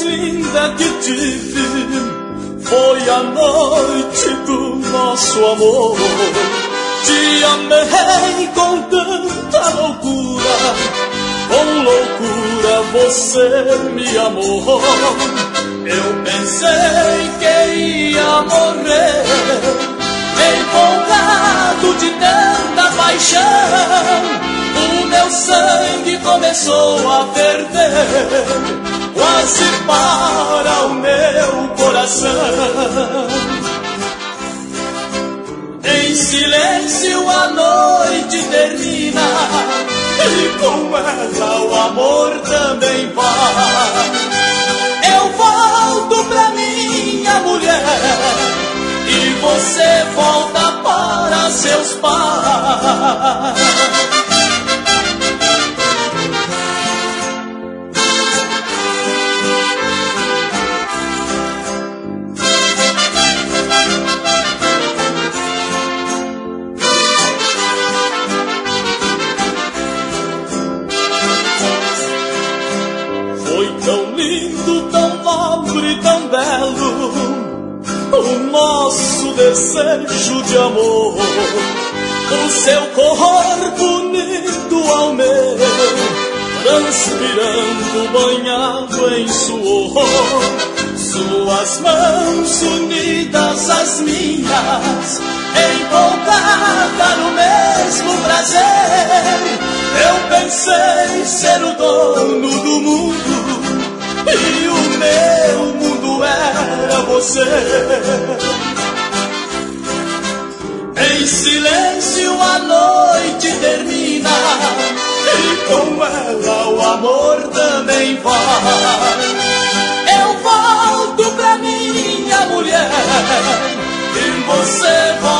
linda que tive foi a noite do nosso amor. Te amei com tanta loucura, com loucura você me amou. Eu pensei que ia morrer, empolgado de tanta paixão. O meu sangue começou a ferver, quase para o meu coração. Em silêncio a noite termina, e com ela o amor também vai. Eu volto pra minha mulher, e você volta para seus pais. O nosso desejo de amor, o seu corpo unido ao meu, transpirando banhado em suor, suas mãos unidas às minhas, empolgada no mesmo prazer. Eu pensei ser o dono do mundo, e o meu mundo era você. Em silêncio a noite termina, e com ela o amor também vai. Eu volto pra minha mulher, e você volta